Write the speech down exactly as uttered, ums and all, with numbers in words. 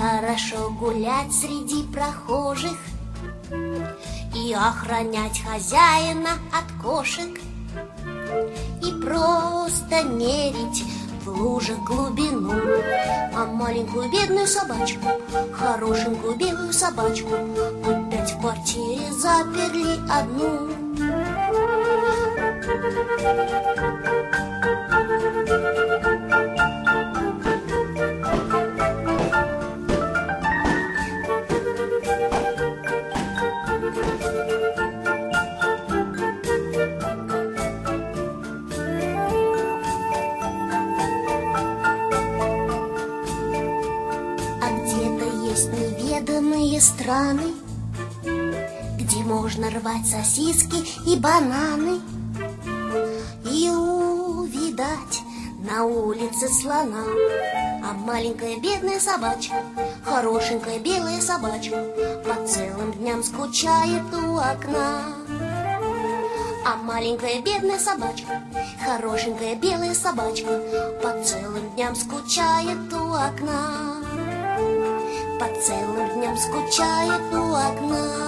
Хорошо гулять среди прохожих и охранять хозяина от кошек, и просто мерить в лужах глубину. А маленькую бедную собачку, хорошенькую белую собачку, опять в квартире заперли одну. Неведанные страны, где можно рвать сосиски и бананы, и увидать на улице слона. А маленькая бедная собачка, хорошенькая белая собачка, по целым дням скучает у окна. А маленькая бедная собачка, хорошенькая белая собачка, по целым дням скучает у окна. По целым дням скучает у окна.